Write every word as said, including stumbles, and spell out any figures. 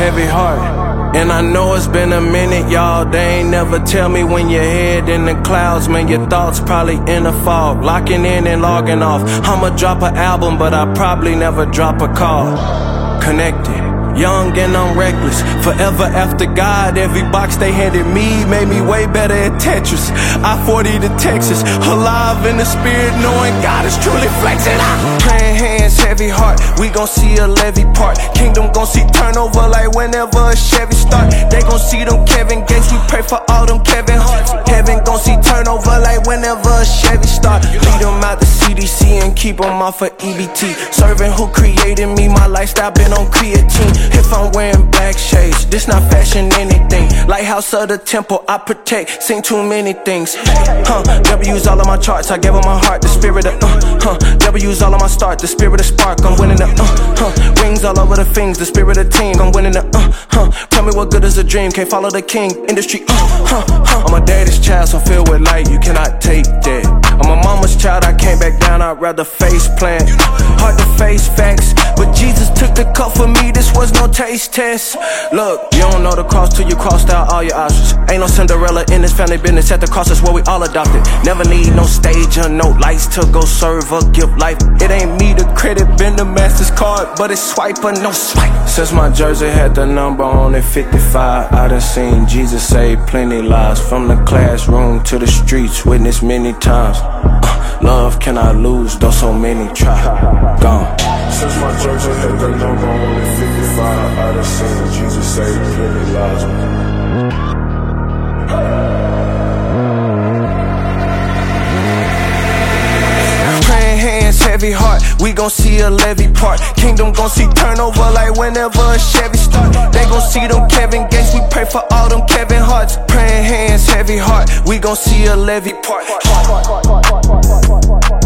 heavy heart. And I know it's been a minute, y'all. They ain't never tell me when your head in the clouds, man. Your thoughts probably in the fog, locking in and logging off. I'ma drop an album, but I probably never drop a call. Connected, young and I'm reckless, forever after God. Every box they handed me made me way better at Tetris. I forty to Texas, alive in the spirit, knowing God is truly flexing. Praying hands, heavy heart, we gon' see a levy part. Kingdom gon' see turnover like whenever a Chevy start. They gon' see them Kevin Gates, we pray for all them Kevin Harts. Heaven gon' see turnover like whenever a Chevy start. Lead them out the C D C and keep them off of E B T. Serving who created me, my lifestyle been on creatine. If I'm wearing black shades, this not fashion anything. Lighthouse of the temple, I protect, seen too many things. Huh, W's all of my charts, I gave them my heart, the spirit of uh, huh. W's all of my start, the spirit of spark, I'm winning the uh, huh. Rings all over the things, the spirit of team, I'm winning the uh, huh. Tell me what good is a dream, can't follow the king, industry, uh, huh, huh. I'm a daddy's child, so filled with light, you cannot take that. I'm a mama's child, I can't back down, I'd rather face plant. Hard to face facts, but Jesus took the cup for me, this was no taste test. Look, you don't know the cross till you crossed out all your options. Ain't no Cinderella in this family business, at the cross is where we all adopted. Never need no stage or no lights to go serve or give life. It ain't me the credit, been the master's card, but it's swipe or no swipe. Since my jersey had the number on it, fifty-five, I done seen Jesus save plenty lives. From the classroom to the streets, witnessed many times. uh, Love cannot lose, though so many try. Gone. Since my jersey had the number on it, fifty-five, I done seen Jesus save plenty lives. Praying hands, heavy heart, we gon' see a levy part. Kingdom gon' see turnover like whenever a Chevy start. They gon' see them Kevin Gates, we pray for all them Kevin Harts. Praying hands, heavy heart, we gon' see a levy part.